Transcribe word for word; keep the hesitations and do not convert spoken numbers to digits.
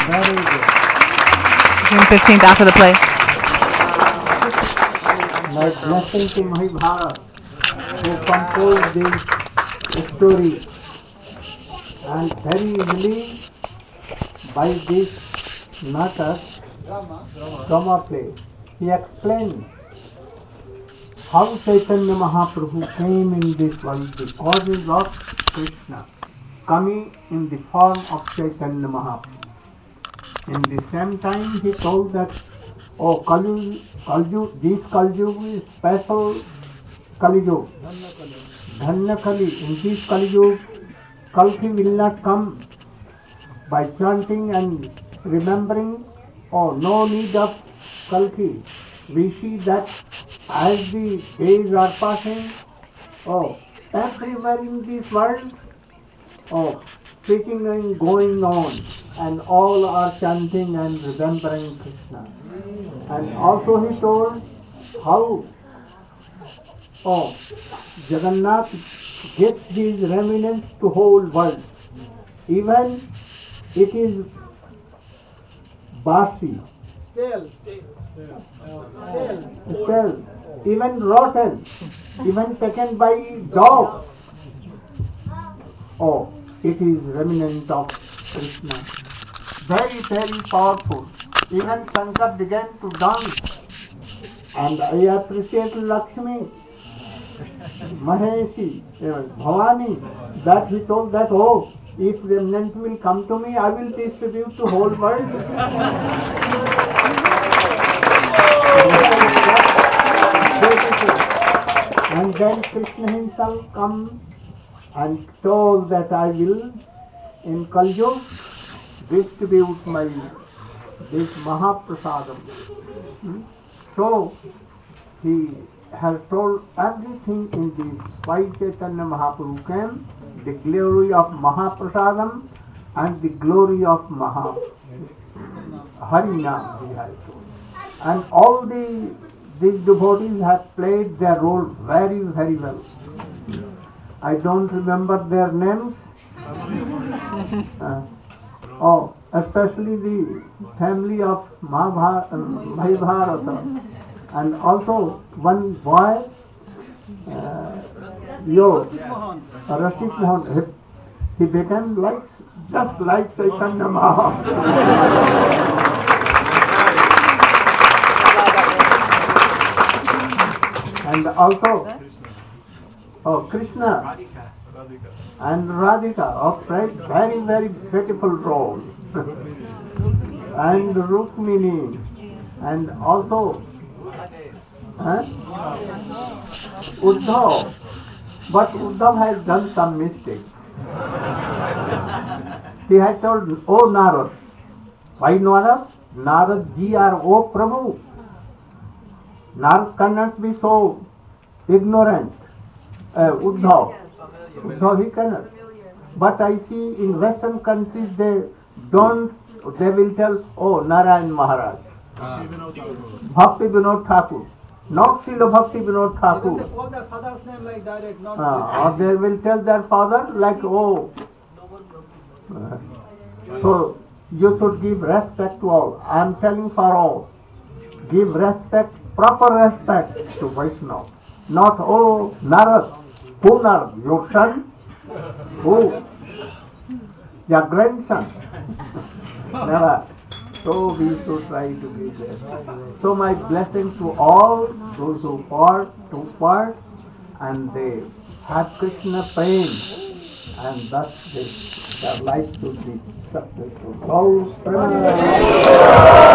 Very good. June fifteenth after the play. My blessing to Mahibharat who composed this story, and very easily by this natak, drama play, he explained how Chaitanya Mahaprabhu came in this world, the causes of Krishna coming in the form of Chaitanya Mahaprabhu. In the same time, he told that, oh, Kalyug, Kalyug, this Kalyug is special Kalyug, Dhanya Kali. In this Kalyug, Kalki will not come by chanting and remembering. Oh, no need of Kalki. We see that as the days are passing, oh, everywhere in this world, oh, speaking and going on, and all are chanting and remembering Krishna. And also he told how, oh, Jagannath gives these remnants to whole world. Even it is Basi, Still, still, even rotten, even taken by dogs. Oh, it is remnant of Krishna. Very, very powerful. Even Shankar began to dance. And I appreciate Lakshmi, Maheshi, Bhavani, that he told that, oh, if remnant will come to me, I will distribute to whole world. And then Krishna himself come and told that I will in Kalyug distribute my this Mahaprasadam. Hmm? So he has told everything in this. Why Chaitanya Mahaprabhu came, the glory of Mahaprasadam and the glory of Maha Harinam he has told. And all the these devotees have played their role very, very well. I don't remember their names. Uh, oh, especially the family of Mahabharata. And also one boy, uh, Yo, Rashid Mohan, he became like, just like Chaitanya Mahaprabhu. And also, oh, Krishna and Radhika of played very, very beautiful role. And Rukmini, and also huh? Uddhav. But Uddhav has done some mistake. He had told, oh Narad. Why Narad? Narad ji are, oh Prabhu. Narad cannot be so ignorant. Uh, Uddhav. Uddhav he cannot. But I see in Western countries they don't, they will tell, oh Narayan Maharaj. Ah. Bhakti Vinod Thakur. Not Srila Bhakti Vinod Thakur. They call their father's name like direct, not Uh, or they will tell their father like, oh. Uh, so you should give respect to all. I am telling for all. Give respect, proper respect to Vaishnava. Not, oh, Narad. Who Narad? Your son? Who? Your grandson? Never. So we should try to give that. So my blessing to all those who fought, took part, and they had Krishna praying, and thus they, their life should be successful. Oh,